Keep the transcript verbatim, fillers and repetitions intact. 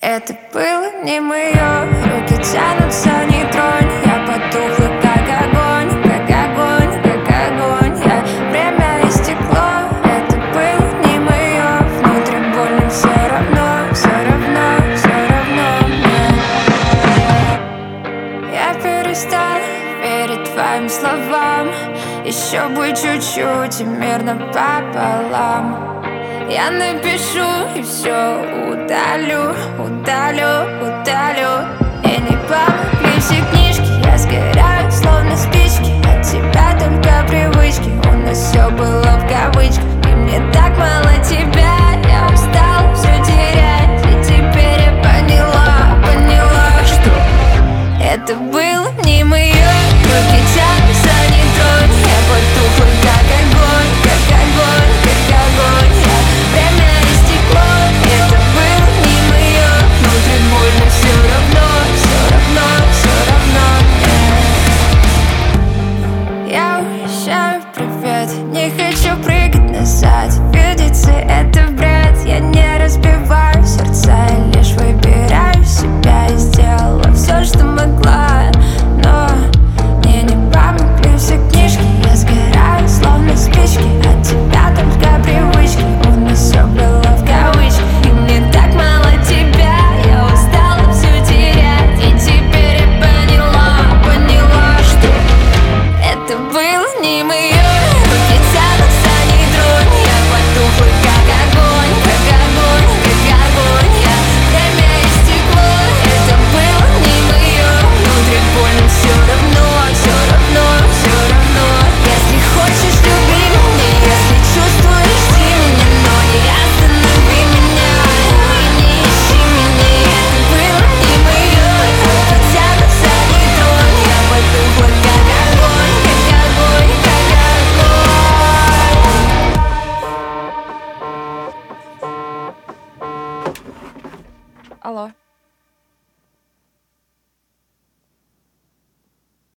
Это было не мое, руки тянутся, не тронь. Я потухла, как огонь, как огонь, как огонь. Я... Время истекло, это было не мое. Внутри больно, все равно, все равно, все равно мне. Я перестала верить твоим словам. Еще бы чуть-чуть и мирно пополам. Я напишу и все удалю, удалю, удалю. И не помогли все книжки, я сгораю, словно спички. От тебя только привычки, у нас все было в кавычках. И мне так мало тебя, я устала все терять. И теперь я поняла, поняла, что это было не мое. Руки тянутся, не тронь. Я потухла, как огонь, как огонь, как огонь. Время истекло, это было не мое. Внутри больно, все равно, все равно, все равно мне. Я уезжаю, привет, не хочу прыгать назад. Видится это бред, я не разбиваю сердца. Я лишь выбираю себя и сделала все, что могла. Но мне не помогли все книжки, я сгораю, словно спички. От тебя только привычки, у нас все было в кавычках. И мне так мало тебя, я устала все терять. И теперь я поняла, поняла, что это было не мое. Руки тянутся, не тронь. Я потухла, как огонь, как огонь, как огонь. Я... Время истекло, это было не мое. Внутри больно, все равно, все равно, все равно. Если хочешь, люби меня, если чувствуешь, жди меня, но не останови меня и не ищи меня. Это было не мое. Руки тянутся, не тронь. Я потухла, как огонь, как огонь, как огонь. Алло.